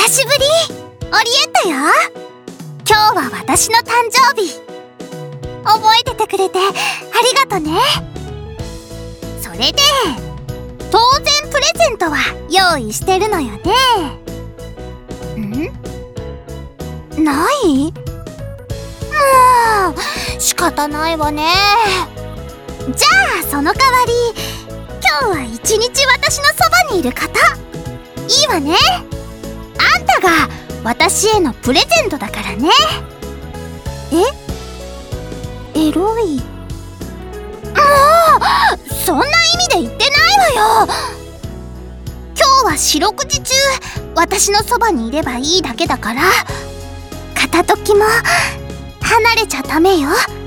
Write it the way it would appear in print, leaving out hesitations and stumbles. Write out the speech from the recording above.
久しぶり、オリエットよ。今日は私の誕生日。覚えててくれてありがとね。それで当然プレゼントは用意してるのよね。ない？もう仕方ないわね。じゃあその代わり今日は一日私のそばにいることいいわね。あんたが私へのプレゼントだからね。エロい？もうそんな意味で言ってないわよ。今日は四六時中私のそばにいればいいだけだから、片時も離れちゃダメよ。